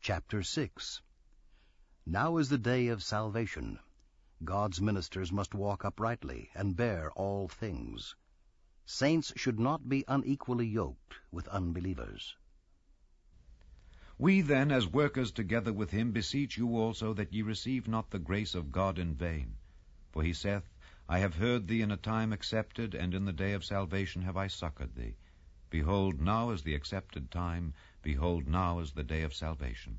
Chapter 6. Now is the day of salvation. God's ministers must walk uprightly and bear all things. Saints should not be unequally yoked with unbelievers. We then, as workers together with him, beseech you also that ye receive not the grace of God in vain. For he saith, I have heard thee in a time accepted, and in the day of salvation have I succored thee. Behold, now is the accepted time. Behold, now is the day of salvation.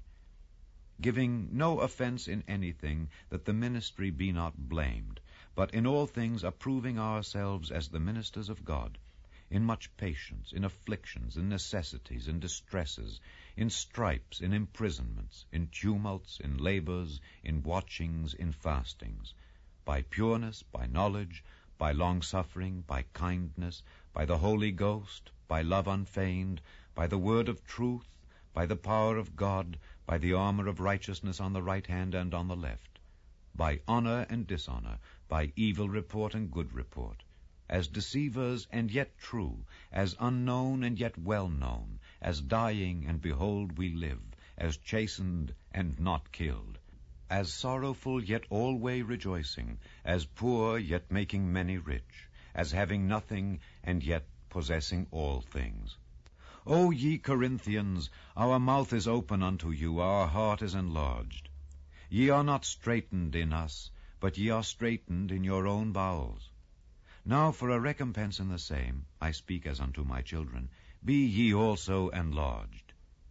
Giving no offense in anything, that the ministry be not blamed, but in all things approving ourselves as the ministers of God, in much patience, in afflictions, in necessities, in distresses, in stripes, in imprisonments, in tumults, in labors, in watchings, in fastings, by pureness, by knowledge, by long-suffering, by kindness, by the Holy Ghost, by love unfeigned, by the word of truth, by the power of God, by the armor of righteousness on the right hand and on the left, by honor and dishonor, by evil report and good report, as deceivers and yet true, as unknown and yet well known, as dying and behold we live, as chastened and not killed, as sorrowful yet alway rejoicing, as poor yet making many rich, as having nothing and yet possessing all things. O ye Corinthians, our mouth is open unto you, our heart is enlarged. Ye are not straitened in us, but ye are straitened in your own bowels. Now for a recompense in the same, I speak as unto my children, be ye also enlarged.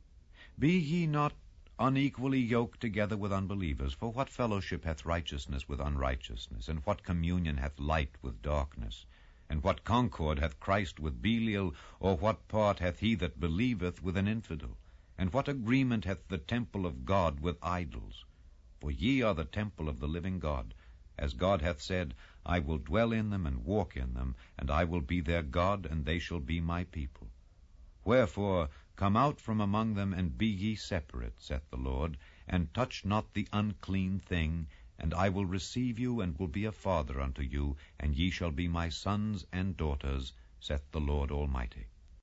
Be ye not unequally yoked together with unbelievers, for what fellowship hath righteousness with unrighteousness, and what communion hath light with darkness? And what concord hath Christ with Belial, or what part hath he that believeth with an infidel? And what agreement hath the temple of God with idols? For ye are the temple of the living God. As God hath said, I will dwell in them and walk in them, and I will be their God, and they shall be my people. Wherefore, come out from among them, and be ye separate, saith the Lord, and touch not the unclean thing, and I will receive you, and will be a father unto you, and ye shall be my sons and daughters, saith the Lord Almighty.